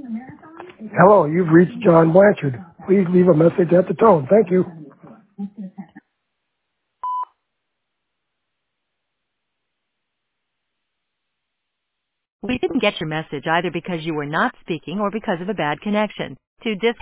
Hello, you've reached John Blanchard. Please leave a message at the tone. Thank you. We didn't get your message either because you were not speaking or because of a bad connection. To